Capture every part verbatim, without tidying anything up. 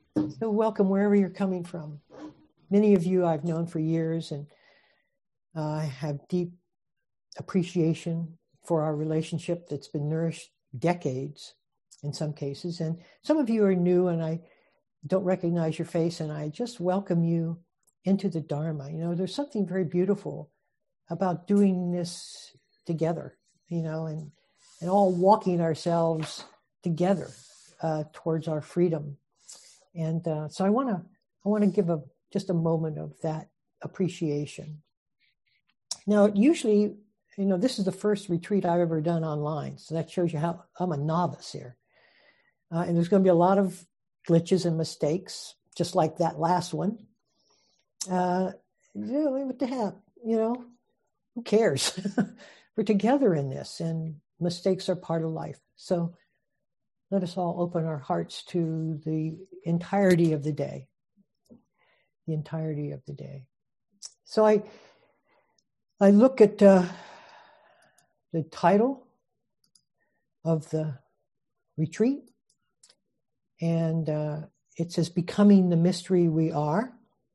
So welcome wherever you're coming from. Many of you I've known for years, and uh, I have deep appreciation for our relationship that's been nourished decades in some cases. And some of you are new and I don't recognize your face, and I just welcome you into the Dharma. You know, there's something very beautiful about doing this together, you know, and, and all walking ourselves together uh, towards our freedom. And uh, so I want to I want to give a just a moment of that appreciation. Now, usually, you know, this is the first retreat I've ever done online, so that shows you how I'm a novice here. Uh, and there's going to be a lot of glitches and mistakes, just like that last one. Uh, really, what the heck, you know, who cares? We're together in this, and mistakes are part of life. So let us all open our hearts to the entirety of the day. The entirety of the day. So I, I look at uh, the title of the retreat, and uh, it says, "Becoming the Mystery We Are."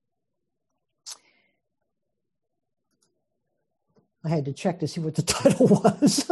I had to check to see what the title was.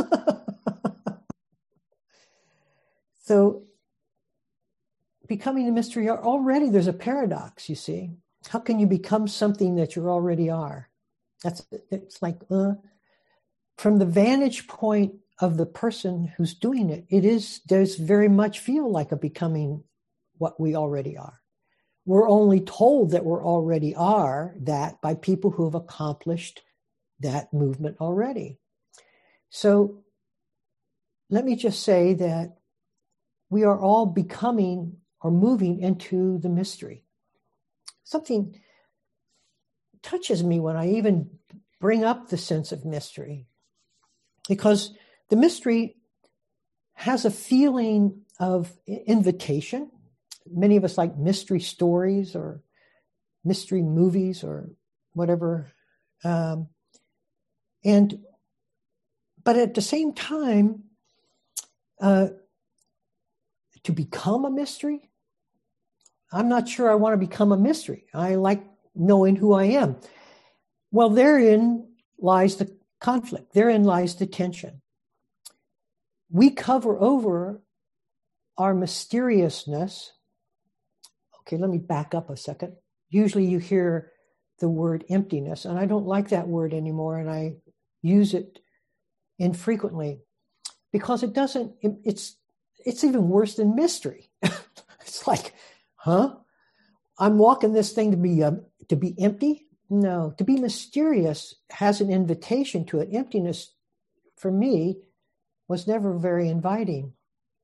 So, becoming the mystery, already there's a paradox, you see. How can you become something that you already are? That's it's like, uh, from the vantage point of the person who's doing it, it is, does very much feel like a becoming what we already are. We're only told that we're already are that by people who have accomplished that movement already. So let me just say that we are all becoming or moving into the mystery. Something touches me when I even bring up the sense of mystery, because the mystery has a feeling of invitation. Many of us like mystery stories or mystery movies or whatever. Um, and, but at the same time, uh, to become a mystery, I'm not sure I want to become a mystery. I like knowing who I am. Well, therein lies the conflict. Therein lies the tension. We cover over our mysteriousness. Okay, let me back up a second. Usually you hear the word emptiness, and I don't like that word anymore, and I use it infrequently because it doesn't, it, it's it's even worse than mystery. It's like, huh? I'm walking this thing to be um, to be empty? No, to be mysterious has an invitation to it. Emptiness, for me, was never very inviting.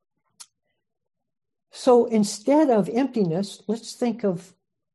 So instead of emptiness, let's think of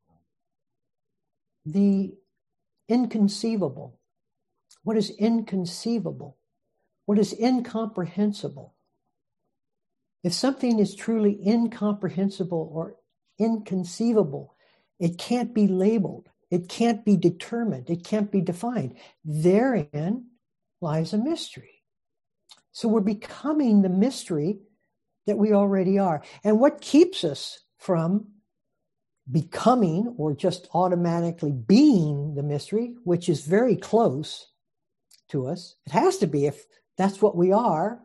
the inconceivable. What is inconceivable? What is incomprehensible? If something is truly incomprehensible or inconceivable, it can't be labeled. It can't be determined. It can't be defined. Therein lies a mystery. So we're becoming the mystery that we already are. And what keeps us from becoming or just automatically being the mystery, which is very close to us, it has to be if that's what we are,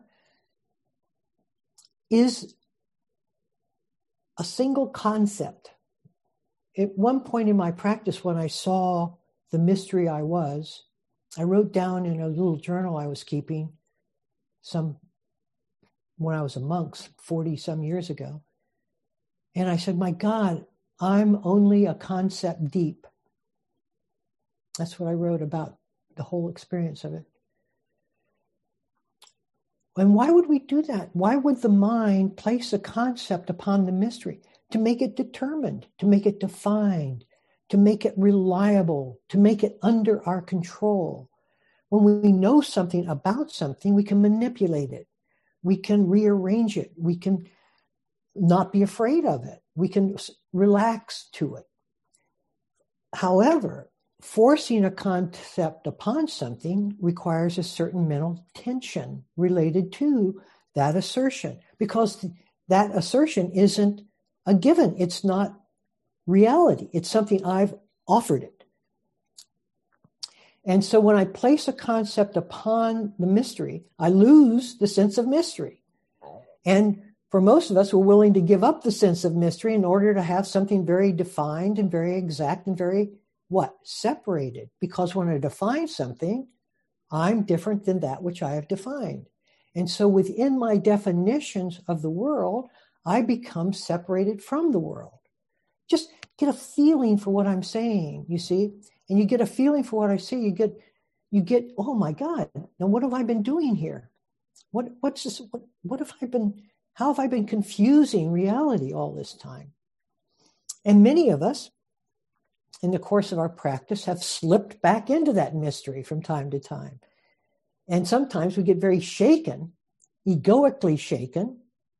is a single concept. At one point in my practice, when I saw the mystery I was, I wrote down in a little journal I was keeping some when I was a monk, forty some years ago. And I said, my God, I'm only a concept deep. That's what I wrote about the whole experience of it. And why would we do that? Why would the mind place a concept upon the mystery? To make it determined, to make it defined, to make it reliable, to make it under our control. When we know something about something, we can manipulate it. We can rearrange it. We can not be afraid of it. We can relax to it. However, forcing a concept upon something requires a certain mental tension related to that assertion, because that assertion isn't a given. It's not reality. It's something I've offered it. And so when I place a concept upon the mystery, I lose the sense of mystery. And for most of us, we're willing to give up the sense of mystery in order to have something very defined and very exact and very, what? Separated. Because when I define something, I'm different than that which I have defined. And so within my definitions of the world, I become separated from the world. Just get a feeling for what I'm saying, you see? And you get a feeling for what I say, you get, you get, oh my God, now what have I been doing here? What, what's this, what, what have I been, how have I been confusing reality all this time? And many of us, in the course of our practice, have slipped back into that mystery from time to time. And sometimes we get very shaken, egoically shaken.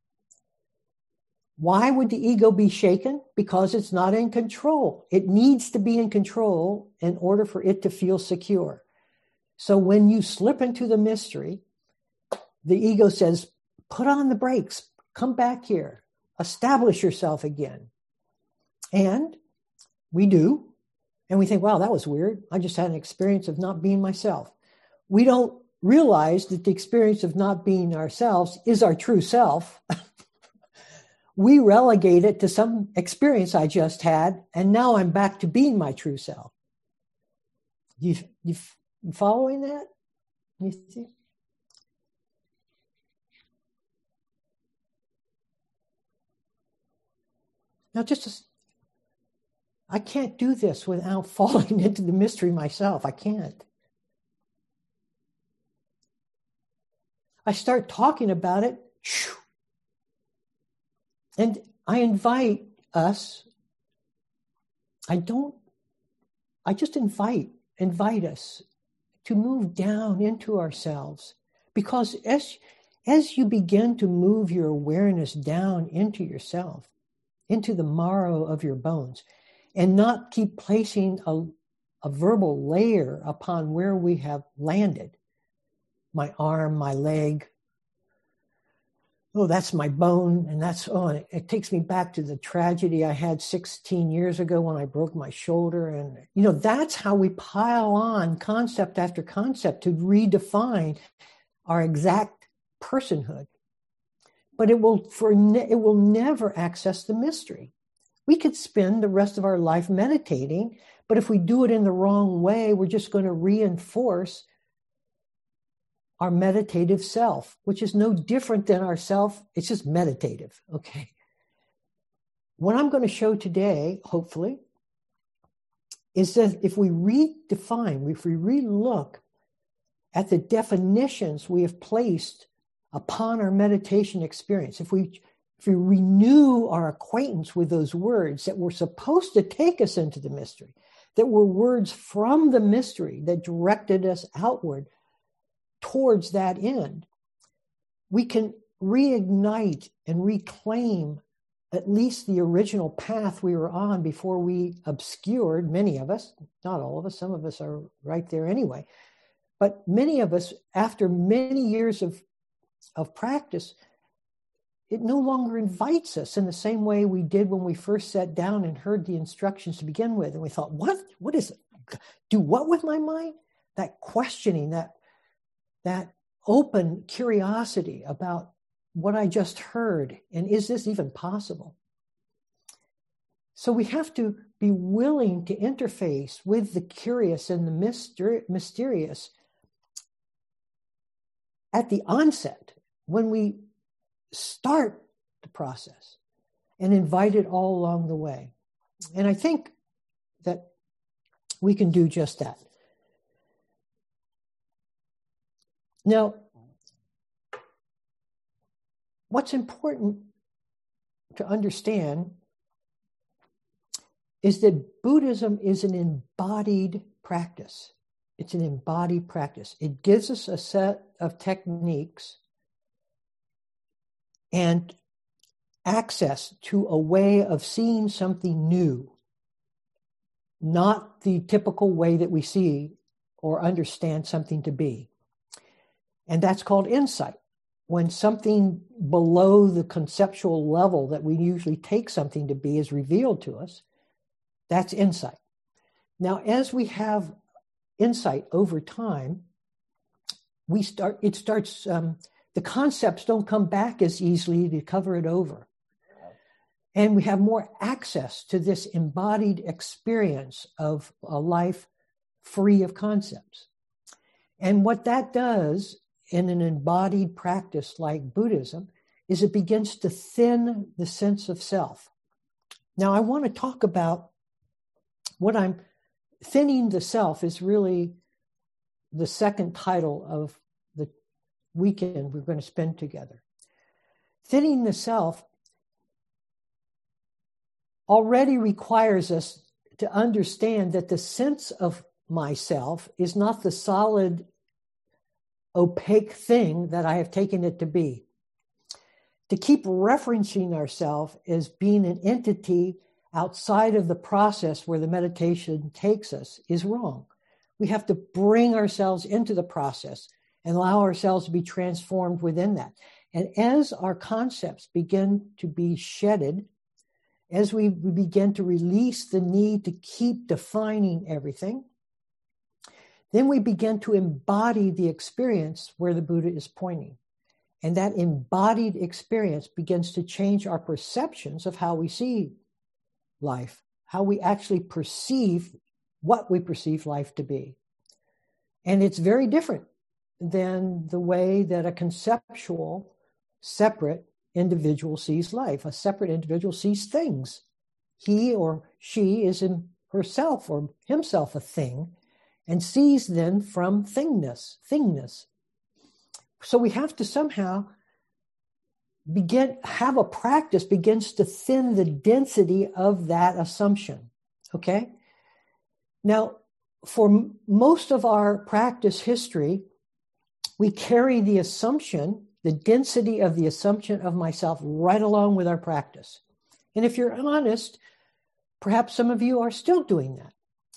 Why would the ego be shaken? Because it's not in control. It needs to be in control in order for it to feel secure. So when you slip into the mystery, the ego says, put on the brakes, come back here, establish yourself again. And we do. And we think, wow, that was weird. I just had an experience of not being myself. We don't realize that the experience of not being ourselves is our true self. We relegate it to some experience I just had, and now I'm back to being my true self. You, you, you following that? You see? Now, just as, I can't do this without falling into the mystery myself. I can't. I start talking about it, and I invite us, I don't, I just invite, invite us to move down into ourselves. Because as, as you begin to move your awareness down into yourself, into the marrow of your bones, and not keep placing a, a verbal layer upon where we have landed, my arm, my leg, oh, that's my bone, and that's, oh, it, it takes me back to the tragedy I had sixteen years ago when I broke my shoulder. And, you know, that's how we pile on concept after concept to redefine our exact personhood. But it will, for ne- it will never access the mystery. We could spend the rest of our life meditating, but if we do it in the wrong way, we're just going to reinforce our meditative self, which is no different than our self. It's just meditative, okay? What I'm going to show today, hopefully, is that if we redefine, if we relook at the definitions we have placed upon our meditation experience, if we if we renew our acquaintance with those words that were supposed to take us into the mystery, that were words from the mystery that directed us outward towards that end, we can reignite and reclaim at least the original path we were on before we obscured, many of us, not all of us, some of us are right there anyway, but many of us, after many years of, of practice, it no longer invites us in the same way we did when we first sat down and heard the instructions to begin with. And we thought, what? What is it? Do what with my mind? That questioning, that, that open curiosity about what I just heard, and is this even possible? So we have to be willing to interface with the curious and the myster- mysterious at the onset, when we start the process, and invite it all along the way. And I think that we can do just that. Now, what's important to understand is that Buddhism is an embodied practice. It's an embodied practice. It gives us a set of techniques and access to a way of seeing something new, not the typical way that we see or understand something to be. And that's called insight. When something below the conceptual level that we usually take something to be is revealed to us, That's insight. Now, as we have insight over time, we start, it starts, um, the concepts don't come back as easily to cover it over. And we have more access to this embodied experience of a life free of concepts. And what that does in an embodied practice like Buddhism is it begins to thin the sense of self. Now, I want to talk about what I'm thinning the self is really the second title of the weekend we're going to spend together. Thinning the self already requires us to understand that the sense of myself is not the solid, opaque thing that I have taken it to be. To keep referencing ourselves as being an entity outside of the process where the meditation takes us is wrong. We have to bring ourselves into the process and allow ourselves to be transformed within that. And as our concepts begin to be shedded, as we begin to release the need to keep defining everything, then we begin to embody the experience where the Buddha is pointing. And that embodied experience begins to change our perceptions of how we see life, how we actually perceive what we perceive life to be. And it's very different than the way that a conceptual, separate individual sees life. A separate individual sees things. He or she is in herself or himself a thing and sees them from thingness, thingness. So we have to somehow begin, have a practice begins to thin the density of that assumption, okay? Now, for m- most of our practice history, we carry the assumption, the density of the assumption of myself right along with our practice. And if you're honest, perhaps some of you are still doing that.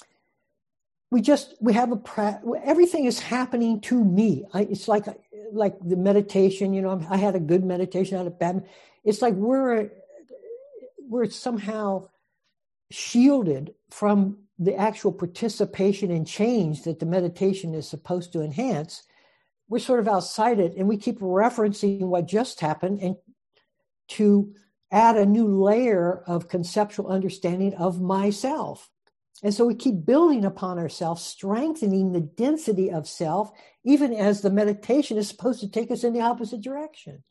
We just, we have a, pra- everything is happening to me. I, it's like, like the meditation, you know, I had a good meditation, I had a bad, it's like we're, we're somehow shielded from the actual participation in change that the meditation is supposed to enhance. We're sort of outside it, and we keep referencing what just happened and to add a new layer of conceptual understanding of myself. And so we keep building upon ourselves, strengthening the density of self, even as the meditation is supposed to take us in the opposite direction.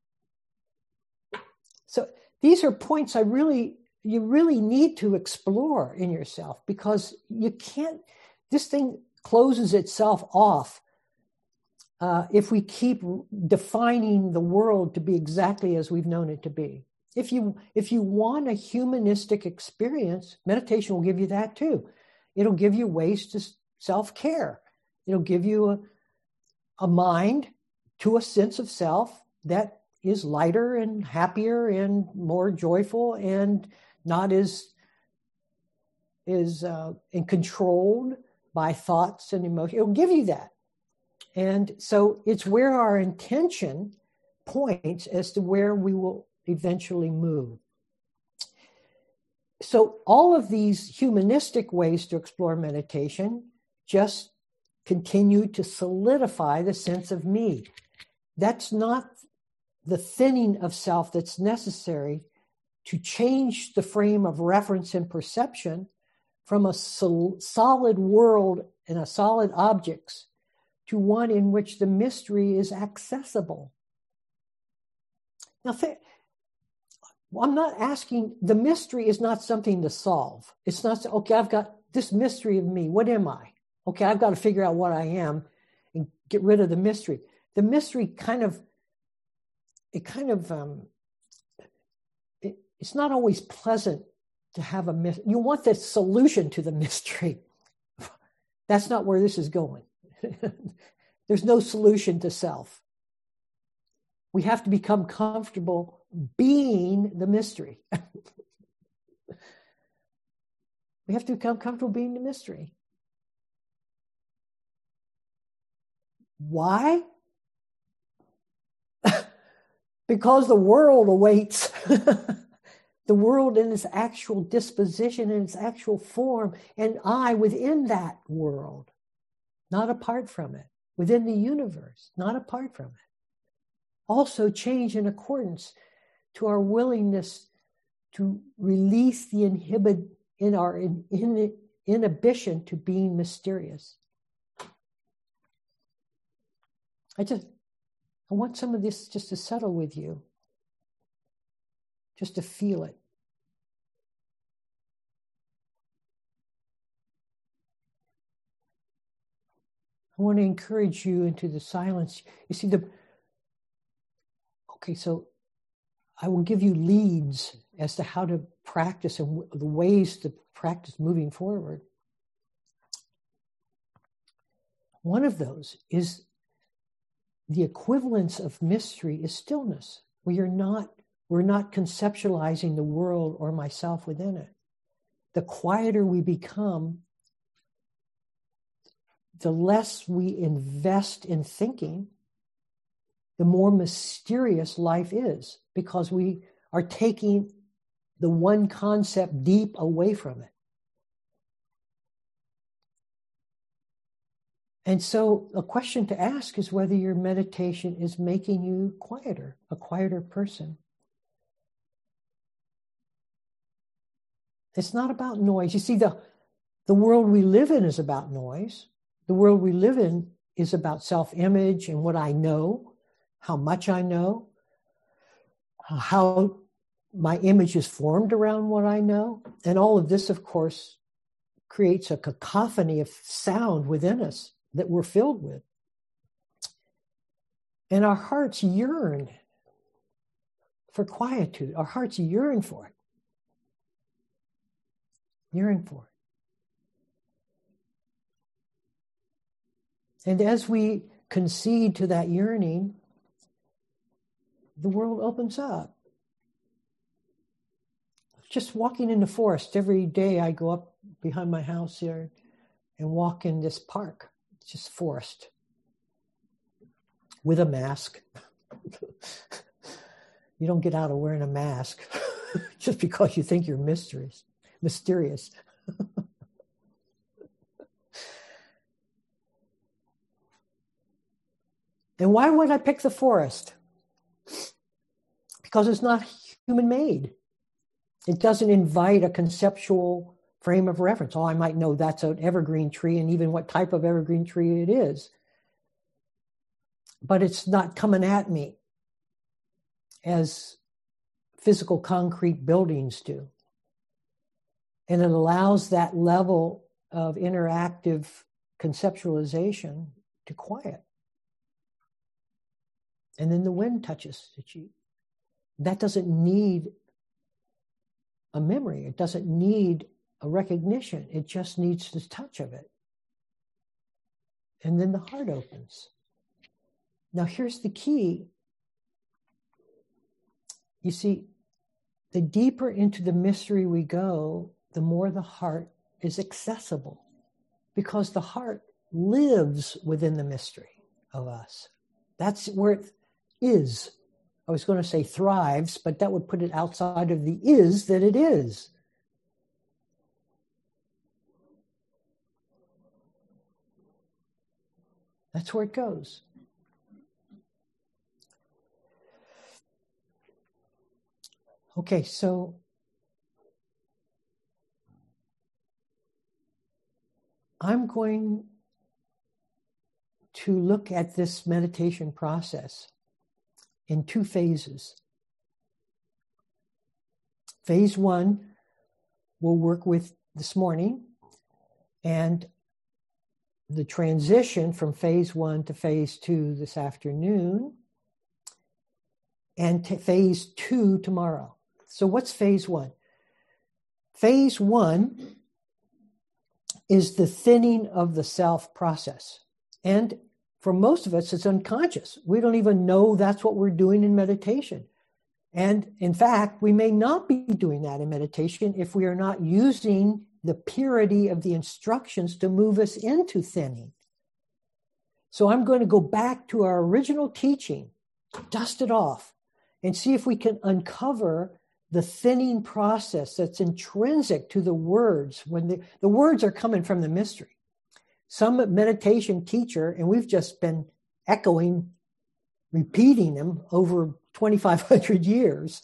So these are points I really, you really need to explore in yourself, because you can't, this thing closes itself off uh, if we keep defining the world to be exactly as we've known it to be. If you if you want a humanistic experience, meditation will give you that too. It'll give you ways to self-care. It'll give you a, a mind to a sense of self that is lighter and happier and more joyful and not as is uh, and controlled by thoughts and emotions. It'll give you that. And so it's where our intention points as to where we will eventually move. So all of these humanistic ways to explore meditation just continue to solidify the sense of me. That's not the thinning of self that's necessary to change the frame of reference and perception from a sol- solid world and a solid objects to one in which the mystery is accessible. Now, th- I'm not asking, the mystery is not something to solve. It's not, okay, I've got this mystery of me. What am I? Okay, I've got to figure out what I am and get rid of the mystery. The mystery kind of, it kind of, um, it, it's not always pleasant to have a mystery. You want the solution to the mystery. That's not where this is going. There's no solution to self. We have to become comfortable being the mystery. We have to become comfortable being the mystery. Why? Because the world awaits. the world in its actual disposition, in its actual form, and I within that world, not apart from it, within the universe, not apart from it. Also change in accordance to our willingness to release the inhibit in our in, in, inhibition to being mysterious. I just, I want some of this just to settle with you, just to feel it. I want to encourage you into the silence. You see, the okay, so I will give you leads as to how to practice and w- the ways to practice moving forward. One of those is the equivalence of mystery is stillness, where you're not, we're not conceptualizing the world or myself within it. The quieter we become, the less we invest in thinking, the more mysterious life is, because we are taking the one concept deep away from it. And so a question to ask is whether your meditation is making you quieter, a quieter person. It's not about noise. You see, the, the world we live in is about noise. The world we live in is about self-image and what I know, how much I know, how my image is formed around what I know. And all of this, of course, creates a cacophony of sound within us that we're filled with. And our hearts yearn for quietude. Our hearts yearn for it. Yearn for it. And as we concede to that yearning, the world opens up. Just walking in the forest, every day I go up behind my house here and walk in this park. It's just forest with a mask. You don't get out of wearing a mask just because you think you're mysterious. Mysterious. And why would I pick the forest? Because it's not human-made. It doesn't invite a conceptual frame of reference. Oh, I might know that's an evergreen tree and even what type of evergreen tree it is. But it's not coming at me as physical concrete buildings do. And it allows that level of interactive conceptualization to quiet. And then the wind touches the cheek. That doesn't need a memory. It doesn't need a recognition. It just needs the touch of it. And then the heart opens. Now here's the key. You see, the deeper into the mystery we go, the more the heart is accessible, because the heart lives within the mystery of us. That's where it is. I was going to say thrives, but that would put it outside of the is that it is. That's where it goes. Okay, so I'm going to look at this meditation process in two phases. Phase one, we'll work with this morning, and the transition from phase one to phase two this afternoon, and to phase two tomorrow. So what's phase one? Phase one is the thinning of the self process. And for most of us, it's unconscious. We don't even know that's what we're doing in meditation. And in fact, we may not be doing that in meditation if we are not using the purity of the instructions to move us into thinning. So I'm going to go back to our original teaching, dust it off, and see if we can uncover the thinning process that's intrinsic to the words when the, the words are coming from the mystery. Some meditation teacher, and we've just been echoing, repeating them over twenty-five hundred years,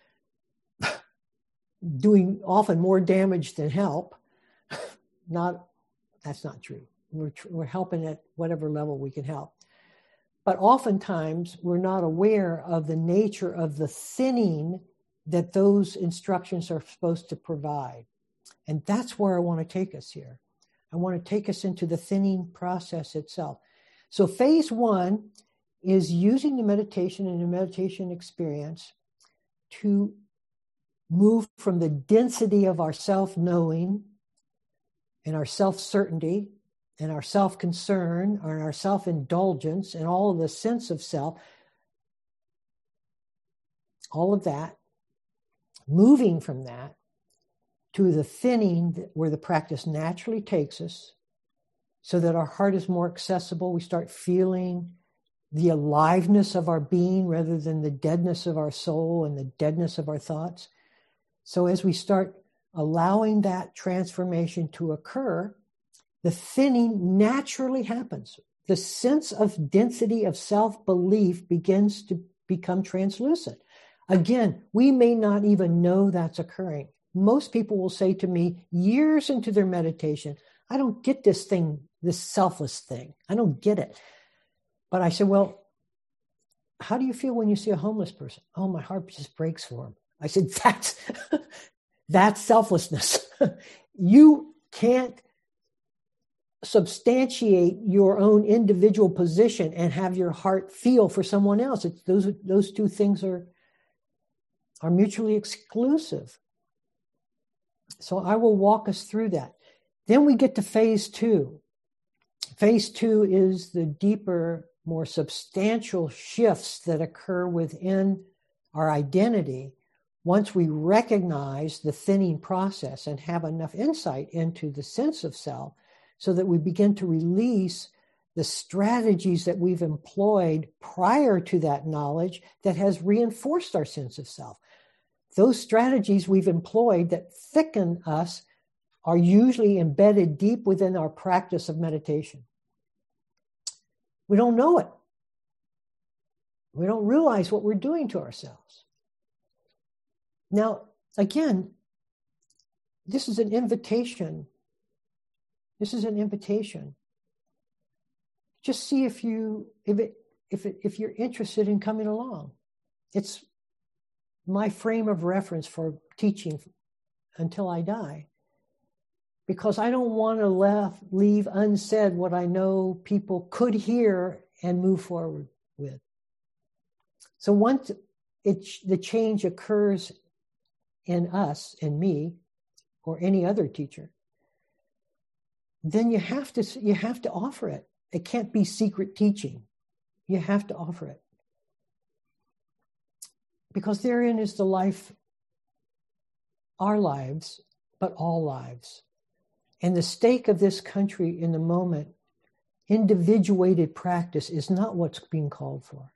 doing often more damage than help. Not, that's not true. We're, we're helping at whatever level we can help. But oftentimes we're not aware of the nature of the thinning that those instructions are supposed to provide. And that's where I want to take us here. I want to take us into the thinning process itself. So phase one is using the meditation and the meditation experience to move from the density of our self-knowing and our self-certainty and our self-concern and our self-indulgence and all of the sense of self, all of that, moving from that to the thinning where the practice naturally takes us so that our heart is more accessible. We start feeling the aliveness of our being rather than the deadness of our soul and the deadness of our thoughts. So as we start allowing that transformation to occur, the thinning naturally happens. The sense of density of self-belief begins to become translucent. Again, we may not even know that's occurring. Most people will say to me years into their meditation, I don't get this thing, this selfless thing. I don't get it. But I said, well, how do you feel when you see a homeless person? Oh, my heart just breaks for him. I said, that's, that's selflessness. You can't substantiate your own individual position and have your heart feel for someone else. It's, those, those two things are, are mutually exclusive. So I will walk us through that. Then we get to phase two. Phase two is the deeper, more substantial shifts that occur within our identity once we recognize the thinning process and have enough insight into the sense of self so that we begin to release the strategies that we've employed prior to that knowledge that has reinforced our sense of self. Those strategies we've employed that thicken us are usually embedded deep within our practice of meditation. We don't know it. We don't realize what we're doing to ourselves. Now, again, this is an invitation. This is an invitation. Just see if you if it if it if you're interested in coming along. It's my frame of reference for teaching until I die. Because I don't want to left, leave unsaid what I know people could hear and move forward with. So once it, the change occurs in us, in me, or any other teacher, then you have to you have to offer it. It can't be secret teaching. You have to offer it. Because therein is the life, our lives, but all lives. And the stake of this country in the moment, individuated practice is not what's being called for.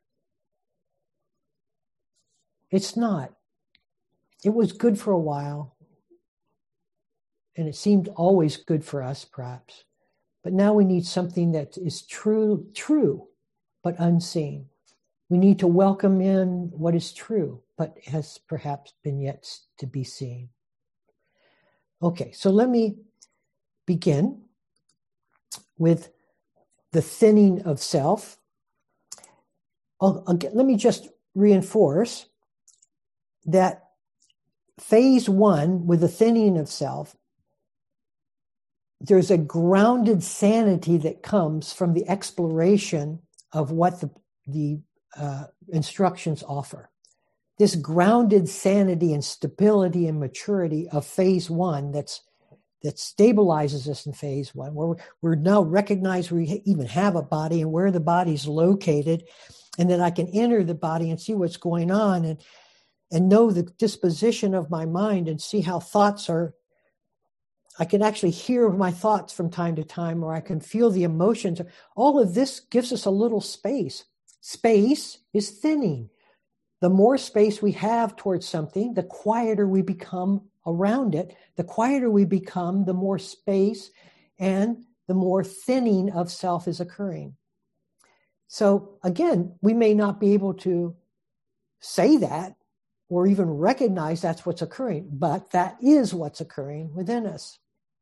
It's not. It was good for a while. And it seemed always good for us, perhaps. But now we need something that is true, true, but unseen. We need to welcome in what is true, but has perhaps been yet to be seen. Okay, so let me begin with the thinning of self. I'll, I'll get, let me just reinforce that phase one with the thinning of self, there's a grounded sanity that comes from the exploration of what the, the uh, instructions offer. This grounded sanity and stability and maturity of phase one that's that stabilizes us in phase one, where we're now recognize we even have a body and where the body's located, and that I can enter the body and see what's going on and, and know the disposition of my mind and see how thoughts are. I can actually hear my thoughts from time to time, or I can feel the emotions. All of this gives us a little space. Space is thinning. the more space we have towards something, the quieter we become around it. The quieter we become, the more space and the more thinning of self is occurring. So again, we may not be able to say that or even recognize that's what's occurring, but that is what's occurring within us.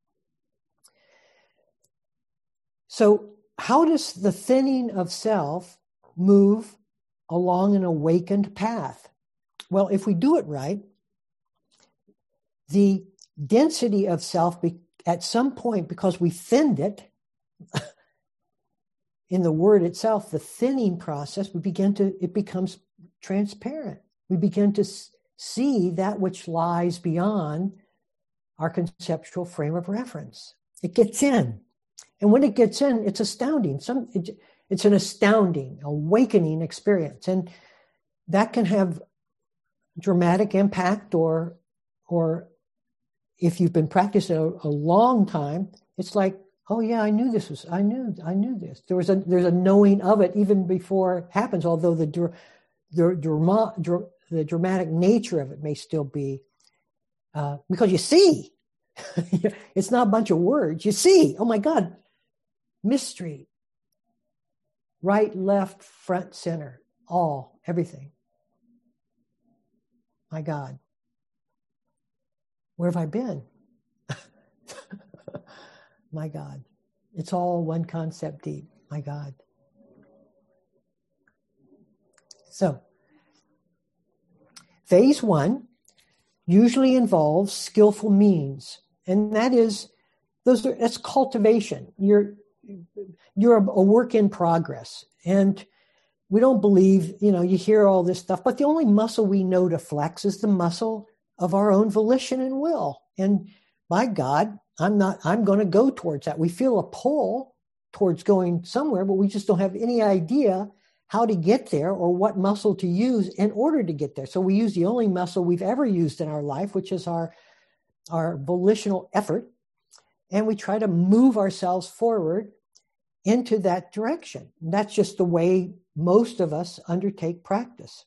So how does the thinning of self move along an awakened path? Well, if we do it right, the density of self be, at some point, because we thinned it, in the word itself, the thinning process, we begin to, it becomes transparent. We begin to see that which lies beyond our conceptual frame of reference. It gets in. And when it gets in, it's astounding. Some, it, it's an astounding, awakening experience. And that can have dramatic impact, or, or if you've been practicing a, a long time, it's like, oh yeah, I knew this was, I knew, I knew this. There was a, there's a knowing of it even before it happens, although the, the, drama, the dramatic nature of it may still be, uh, because you see, it's not a bunch of words. You see, oh my God, mystery, right, left, front, center, all, everything. My God, where have I been? My God, it's all one concept deep. My God. So, phase one usually involves skillful means, and that is, those are, that's cultivation. You're you're a work in progress, and we don't believe, you know, you hear all this stuff, but the only muscle we know to flex is the muscle of our own volition and will. And by God, I'm not, I'm going to go towards that. We feel a pull towards going somewhere, but we just don't have any idea how to get there or what muscle to use in order to get there. So we use the only muscle we've ever used in our life, which is our, our volitional effort. And we try to move ourselves forward into that direction. And that's just the way most of us undertake practice.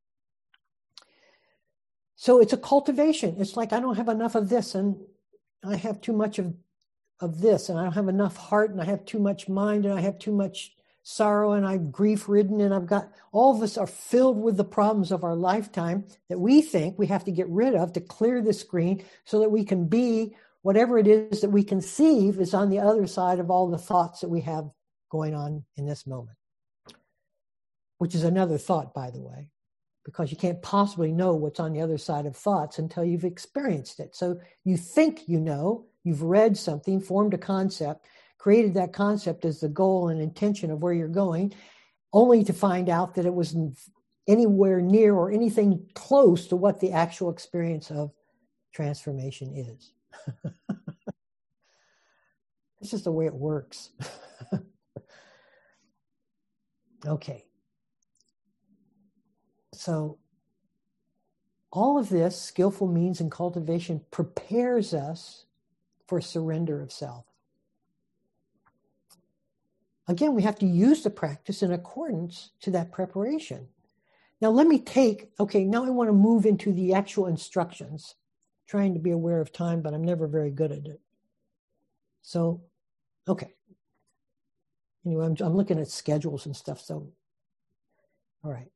So it's a cultivation. It's like, I don't have enough of this, and I have too much of, of this, and I don't have enough heart, and I have too much mind, and I have too much sorrow, and I'm grief-ridden, and I've got, all of us are filled with the problems of our lifetime that we think we have to get rid of to clear the screen so that we can be whatever it is that we conceive is on the other side of all the thoughts that we have going on in this moment. Which is another thought, by the way, because you can't possibly know what's on the other side of thoughts until you've experienced it. So you think you know, you've read something, formed a concept, created that concept as the goal and intention of where you're going, only to find out that it wasn't anywhere near or anything close to what the actual experience of transformation is. It's just the way it works. Okay. So all of this skillful means and cultivation prepares us for surrender of self. Again, we have to use the practice in accordance to that preparation. Now let me take, okay, now I want to move into the actual instructions. Trying to be aware of time, but I'm never very good at it. So, okay. Anyway, I'm, I'm looking at schedules and stuff, so, all right.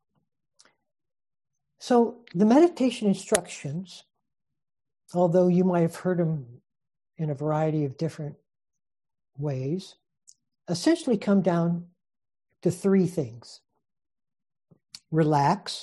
So the meditation instructions, although you might have heard them in a variety of different ways, essentially come down to three things. Relax,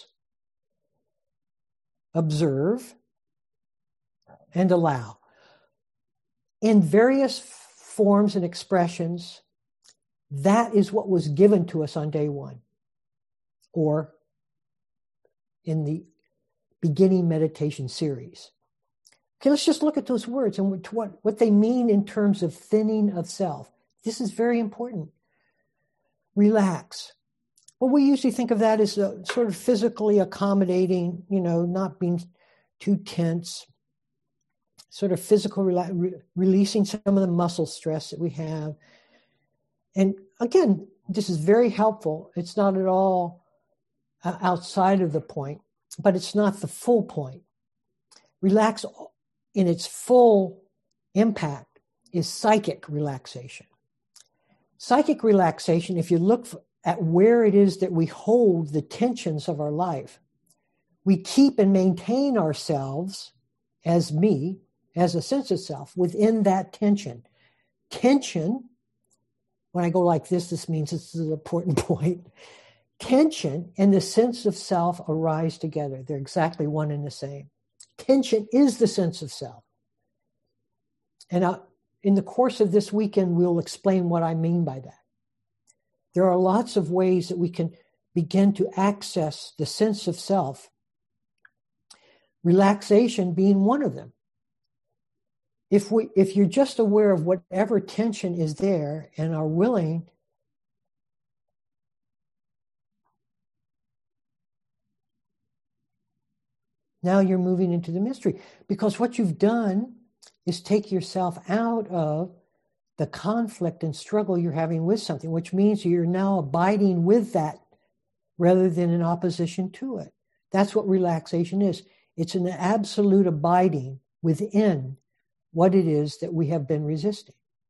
observe, and allow. In various forms and expressions, that is what was given to us on day one, or in the beginning meditation series. Okay, let's just look at those words and what, what they mean in terms of thinning of self. This is very important. Relax. Well, we usually think of that as a sort of physically accommodating, you know, not being too tense, sort of physical, rela- re- releasing some of the muscle stress that we have. And again, this is very helpful. It's not at all outside of the point, but it's not the full point. Relax in its full impact is psychic relaxation. Psychic relaxation, if you look at where it is that we hold the tensions of our life, we keep and maintain ourselves as me, as a sense of self, within that tension. Tension, when I go like this, this means this is an important point. Tension and the sense of self arise together. They're exactly one and the same. Tension is the sense of self. And I, in the course of this weekend, we'll explain what I mean by that. There are lots of ways that we can begin to access the sense of self, relaxation being one of them. If we, if you're just aware of whatever tension is there and are willing now you're moving into the mystery, because what you've done is take yourself out of the conflict and struggle you're having with something, which means you're now abiding with that rather than in opposition to it. That's what relaxation is. It's an absolute abiding within what it is that we have been resisting.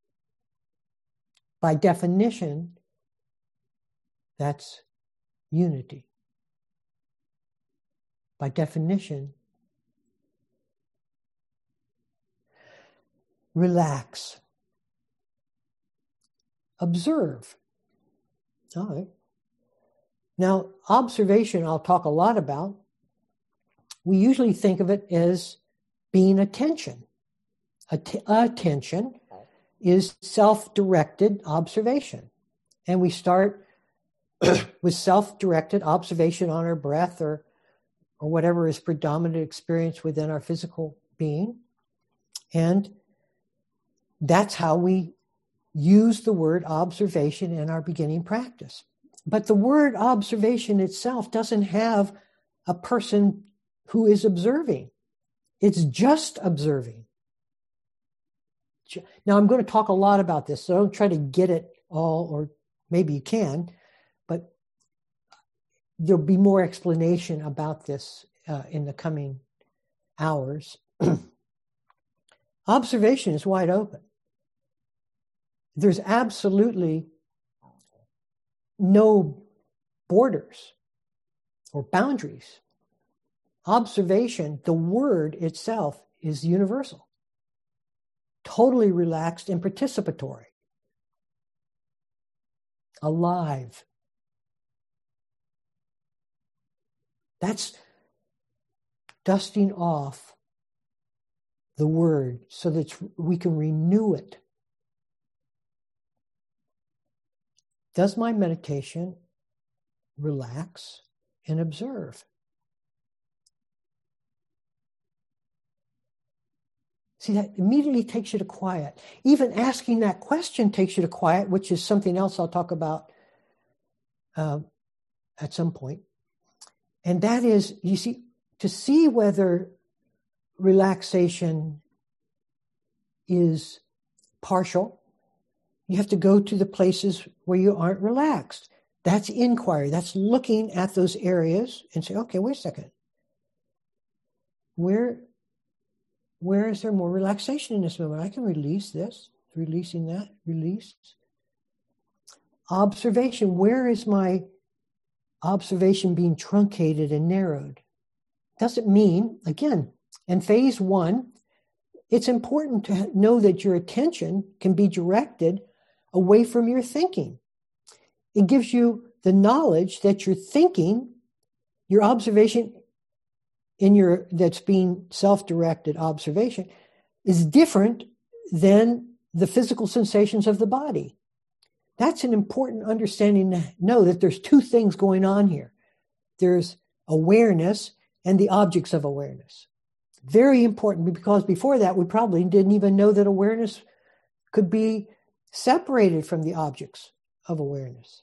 By definition, that's unity. By definition, relax. Observe. All right. Now, observation, I'll talk a lot about. We usually think of it as being attention. Att- attention is self-directed observation. And we start with self-directed observation on our breath or, or whatever is predominant experience within our physical being. And that's how we use the word observation in our beginning practice. But the word observation itself doesn't have a person who is observing. It's just observing. Now, I'm going to talk a lot about this, so don't try to get it all, or maybe you can, but there'll be more explanation about this uh, in the coming hours. Observation is wide open. There's absolutely no borders or boundaries. Observation, the word itself, is universal, totally relaxed and participatory, alive. That's dusting off the word so that we can renew it. Does my meditation relax and observe? See, that immediately takes you to quiet. Even asking that question takes you to quiet, which is something else I'll talk about uh, at some point. And that is, you see, to see whether relaxation is partial, you have to go to the places where you aren't relaxed. That's inquiry. That's looking at those areas and say, okay, wait a second. Where, where is there more relaxation in this moment? I can release this, releasing that, release. Observation. Where is my observation being truncated and narrowed? Doesn't mean, again, in phase one, it's important to know that your attention can be directed away from your thinking. It gives you the knowledge that your thinking, your observation in your, that's being self-directed observation, is different than the physical sensations of the body. That's an important understanding to know that there's two things going on here. There's awareness and the objects of awareness. Very important, because before that, we probably didn't even know that awareness could be separated from the objects of awareness.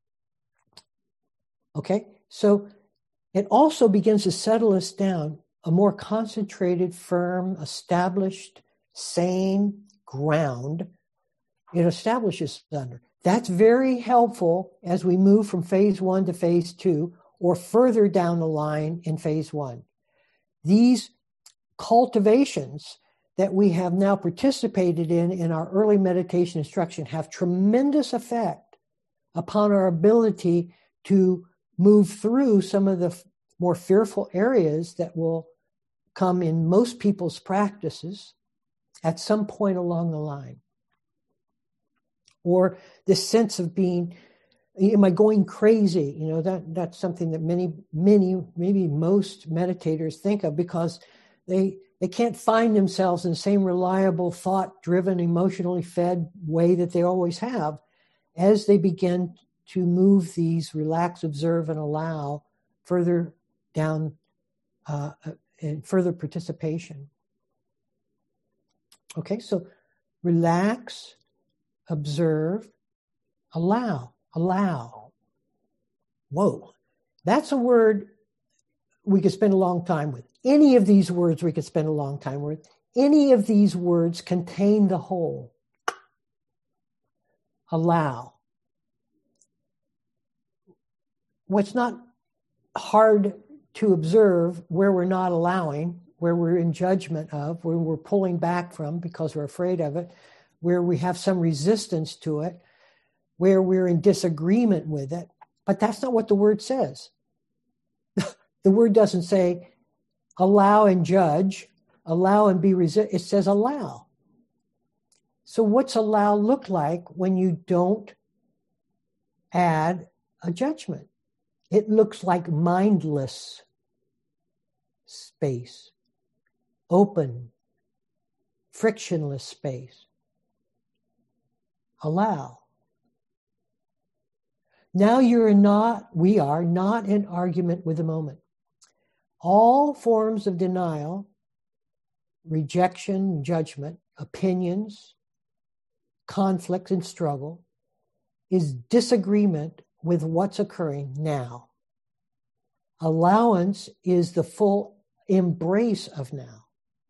Okay, so it also begins to settle us down, a more concentrated, firm, established, sane ground. It establishes under. That's very helpful as we move from phase one to phase two, or further down the line in phase one. These cultivations that we have now participated in in our early meditation instruction have tremendous effect upon our ability to move through some of the more fearful areas that will come in most people's practices at some point along the line. Or this sense of being, am I going crazy? You know, that that's something that many, many, maybe most meditators think of because they they can't find themselves in the same reliable, thought-driven, emotionally fed way that they always have as they begin to move these relax, observe, and allow further down uh, and further participation. Okay, so relax, observe, allow, allow. Whoa, that's a word we could spend a long time with. Any of these words we could spend a long time with. Any of these words contain the whole. Allow. What's not hard to observe where we're not allowing, where we're in judgment of, where we're pulling back from because we're afraid of it, where we have some resistance to it, where we're in disagreement with it. But that's not what the word says. The word doesn't say allow and judge, allow and be resist. It says allow. So what's allow look like when you don't add a judgment? It looks like mindless space, open, frictionless space. Allow. Now you're not, we are not in argument with the moment. All forms of denial, rejection, judgment, opinions, conflict, and struggle is disagreement with what's occurring now. Allowance is the full embrace of now.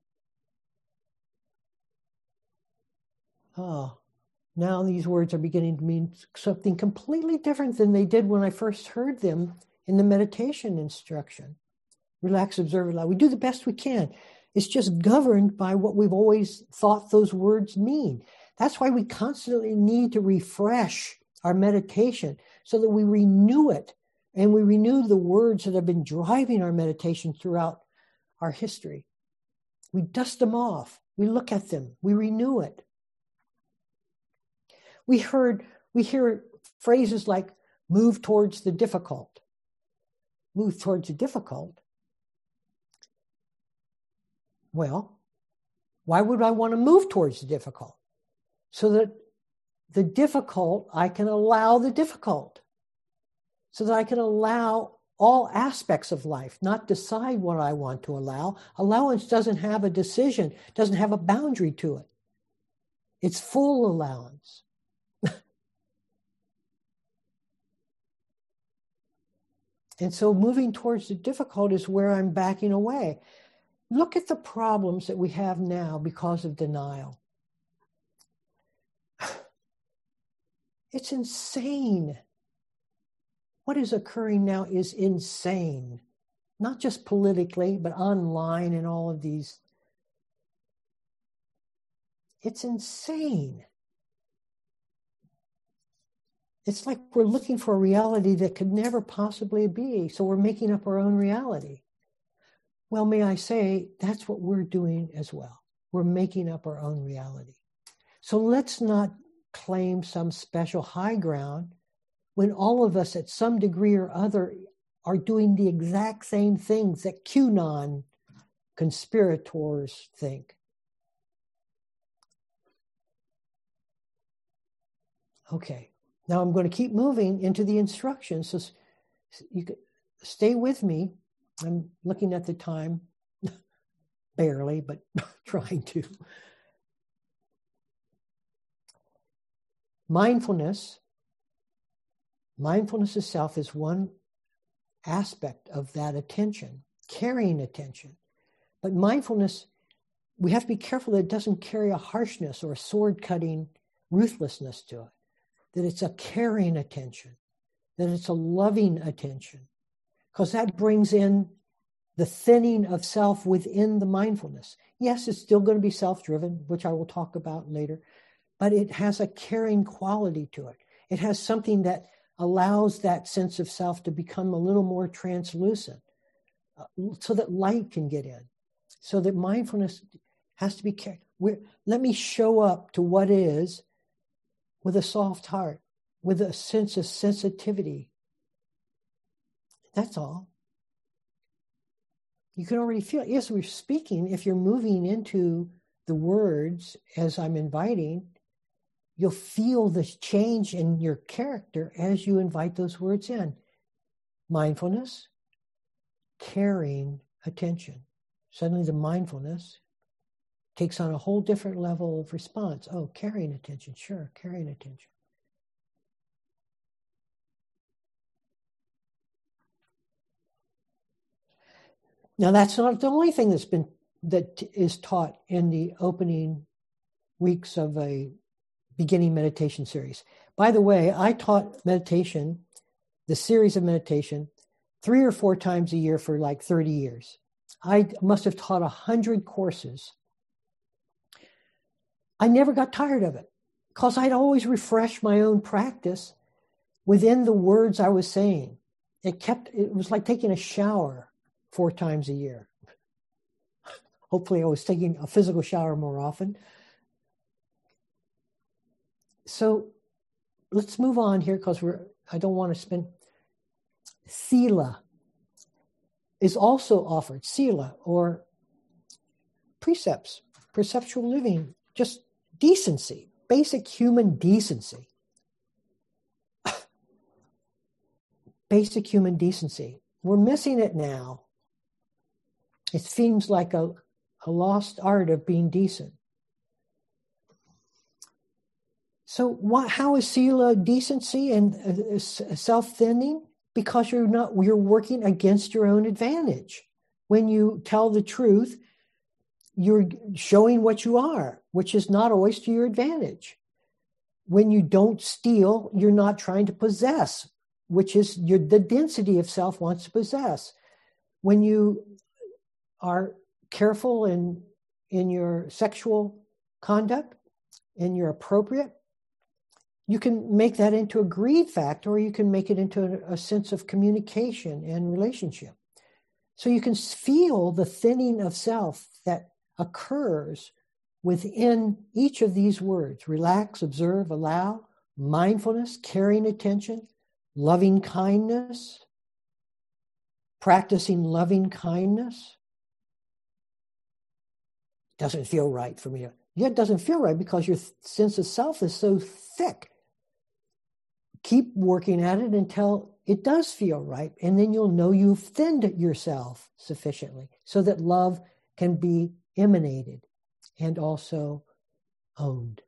Oh, now these words are beginning to mean something completely different than they did when I first heard them in the meditation instruction. Relax, observe, allow. We do the best we can. It's just governed by what we've always thought those words mean. That's why we constantly need to refresh our meditation so that we renew it and we renew the words that have been driving our meditation throughout our history. We dust them off. We look at them. We renew it. We heard, we hear phrases like move towards the difficult. Move towards the difficult. Well, why would I want to move towards the difficult? So that the difficult, I can allow the difficult. So that I can allow all aspects of life, not decide what I want to allow. Allowance doesn't have a decision, doesn't have a boundary to it. It's full allowance. And so moving towards the difficult is where I'm backing away. Look at the problems that we have now because of denial. It's insane. What is occurring now is insane. Not just politically, but online and all of these. It's insane. It's like we're looking for a reality that could never possibly be, so we're making up our own reality. Well, may I say, that's what we're doing as well. We're making up our own reality. So let's not claim some special high ground when all of us at some degree or other are doing the exact same things that QAnon conspirators think. Okay, now I'm going to keep moving into the instructions. So you can stay with me. I'm looking at the time, barely, but trying to. Mindfulness, mindfulness itself is one aspect of that attention, carrying attention. But mindfulness, we have to be careful that it doesn't carry a harshness or a sword-cutting ruthlessness to it, that it's a caring attention, that it's a loving attention, because that brings in the thinning of self within the mindfulness. Yes, it's still going to be self-driven, which I will talk about later, but it has a caring quality to it. It has something that allows that sense of self to become a little more translucent, uh, so that light can get in, so that mindfulness has to be carried. Let me show up to what is with a soft heart, with a sense of sensitivity. That's all. You can already feel it. As we're speaking, if you're moving into the words as I'm inviting, you'll feel this change in your character as you invite those words in. Mindfulness, caring attention. Suddenly the mindfulness takes on a whole different level of response. Oh, caring attention. Sure, caring attention. Now, that's not the only thing that's been that is taught in the opening weeks of a beginning meditation series. By the way, I taught meditation, the series of meditation, three or four times a year for like thirty years. I must have taught one hundred courses. I never got tired of it because I'd always refresh my own practice within the words I was saying. It kept, it was like taking a shower four times a year. Hopefully I was taking a physical shower more often. So let's move on here because we're, I don't want to spend. Sila is also offered. Sila, or precepts, perceptual living, just decency, basic human decency. Basic human decency. We're missing it now. It seems like a, a lost art of being decent. So what, how is sila decency and uh, self-thinning? Because you're not, you're working against your own advantage. When you tell the truth, you're showing what you are, which is not always to your advantage. When you don't steal, you're not trying to possess, which is your, the density of self wants to possess. When you are careful in, in your sexual conduct and you're appropriate, you can make that into a greed factor, or you can make it into a, a sense of communication and relationship. So you can feel the thinning of self that occurs within each of these words: relax, observe, allow, mindfulness, caring attention, loving kindness, practicing loving kindness. Doesn't feel right for me. Yeah, it doesn't feel right because your sense of self is so thick. Keep working at it until it does feel right, and then you'll know you've thinned yourself sufficiently so that love can be emanated and also owned.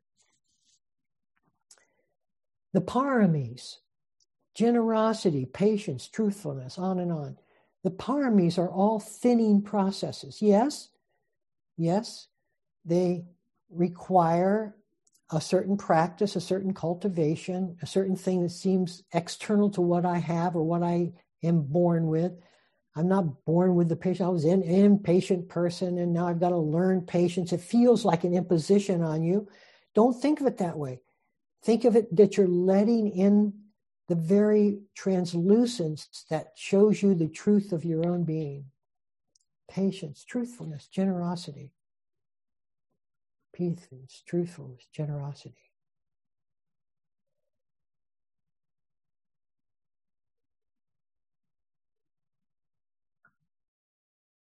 The paramis, generosity, patience, truthfulness, on and on. The paramis are all thinning processes. Yes, yes, they require a certain practice, a certain cultivation, a certain thing that seems external to what I have or what I am born with. I'm not born with the patience. I was an impatient person, and now I've got to learn patience. It feels like an imposition on you. Don't think of it that way. Think of it that you're letting in the very translucence that shows you the truth of your own being. Patience, truthfulness, generosity. Patience, truthfulness, generosity.